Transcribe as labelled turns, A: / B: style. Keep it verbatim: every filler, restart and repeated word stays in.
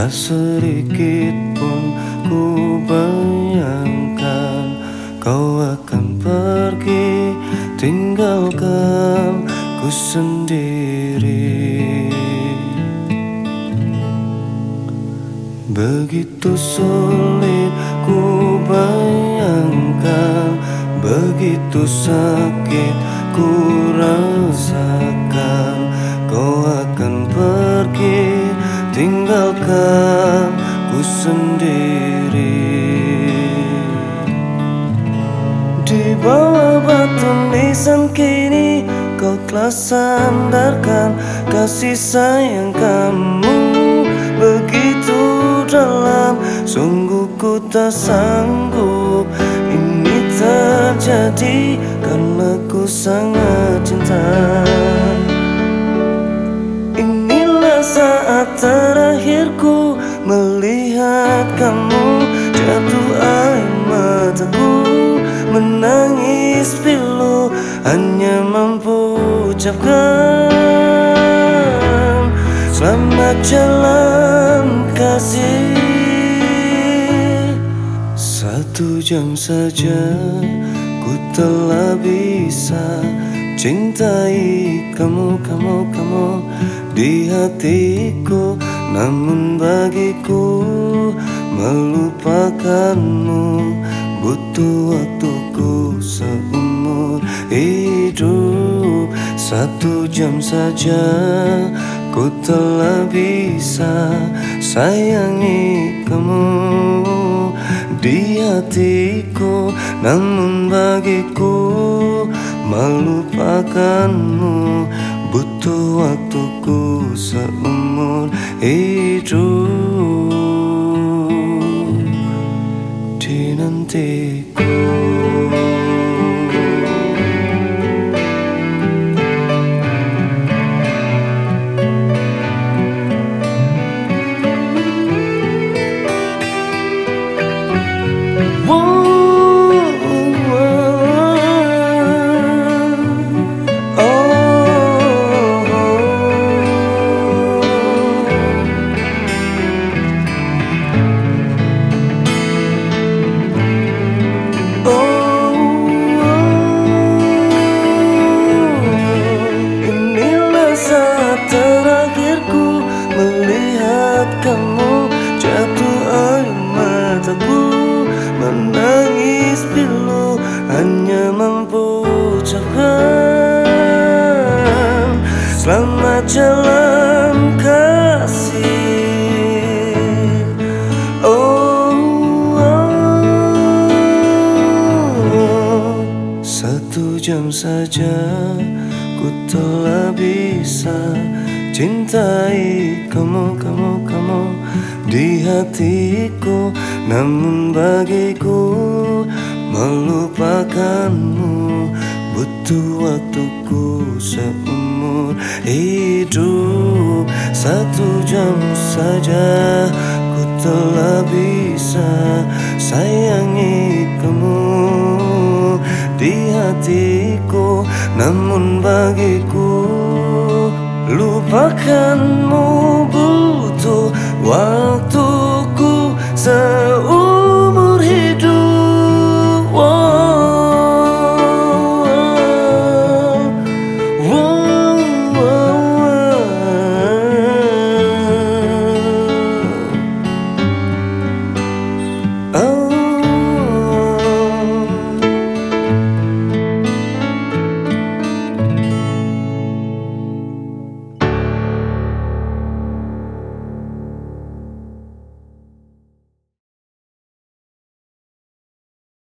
A: Tak sedikit pun ku bayangkan kau akan pergi, tinggalkan ku sendiri. Begitu sulit ku bayangkan, begitu sakit ku rasakan, kau akan pergi, tinggalkan ku sendiri. Di bawah batu nisan kini kau telah sandarkan kasih sayang kamu begitu dalam. Sungguh ku tak sanggup ini terjadi karena ku sangat cinta. Inilah saat terakhirku melihat kamu, jatuh air mataku menangis pilu, hanya mampu ucapkan selamat jalan kasih. Satu jam saja ku telah bisa cintai kamu, kamu, kamu di hatiku. Namun bagiku melupakanmu butuh waktuku seumur hidup. Satu jam saja ku telah bisa sayangi kamu di hatiku. Namun bagiku melupakanmu butuh waktuku seumur hidup. Dinantiku. Kamu jatuh air mataku menangis pilu, hanya mampu ucapkan selamat jalan kasih. Oh, oh, oh. Satu jam saja ku telah bisa cintai kamu, kamu, kamu di hatiku. Namun bagiku melupakanmu butuh waktuku seumur hidup. Satu jam saja ku telah bisa sayangi kamu di hatiku. Namun bagiku lupakanmu